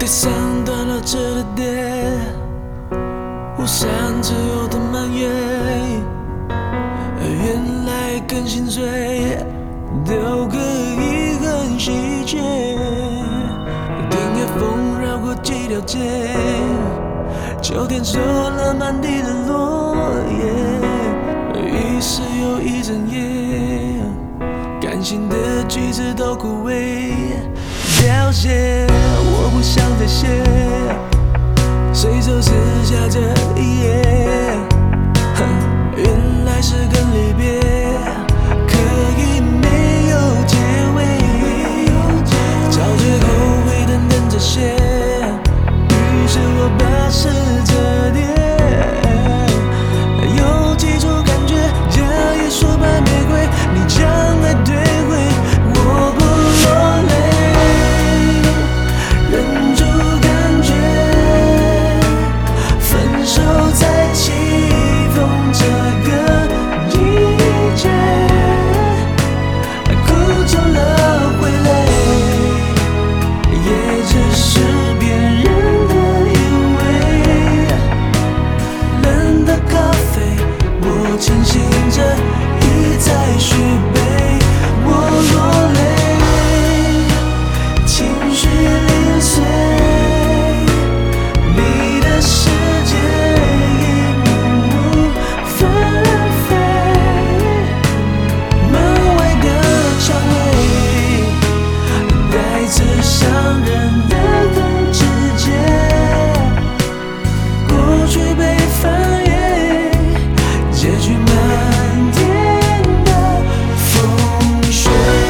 第三段落着的碟，我擅自有的埋怨，原来更心碎，都可以很细节。听夜风绕过几条街，秋天收了满地的落叶，一时又一整夜，感性的句子都枯萎凋谢，我不想再写，随手撕下这一页，原来是跟离别可以没有结尾，找最后悔的等着写，于是我把诗折叠，有几处感觉加一束白玫瑰，你将爱兑回，我不落泪，忍住感觉，分手在起风这个季节，哭肿了会累，也只是别人的以为。冷的咖啡，我清醒着一再续杯，我落泪，情绪零碎，你的世界一幕幕纷飞，门外的蔷薇，带刺伤人的更直接，过去被翻页，结局漫天的风雪。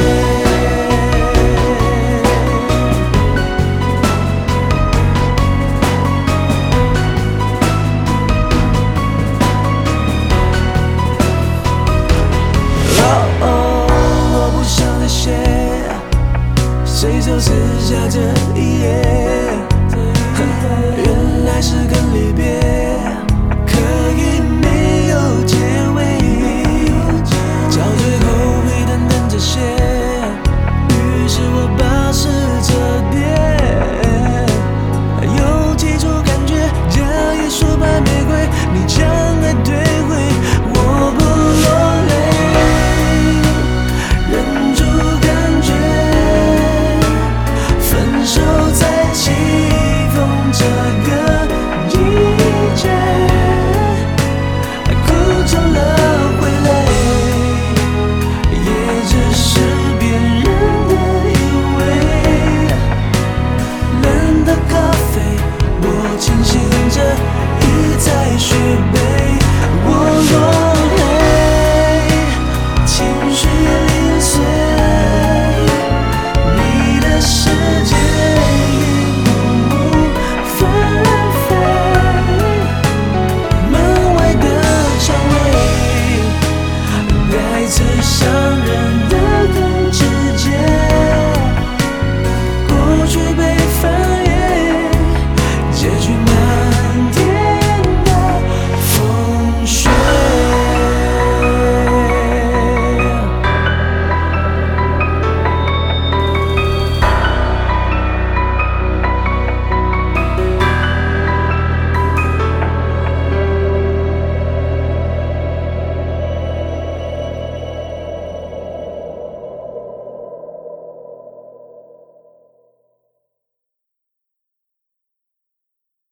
我不想再写，随手撕下这一页，原来是跟离别可以没有结尾，找最后悔的等着写，于是我把诗折叠，有几处感觉加一束白玫瑰，你将爱兑回，我不落泪，忍住感觉，分手在起风这个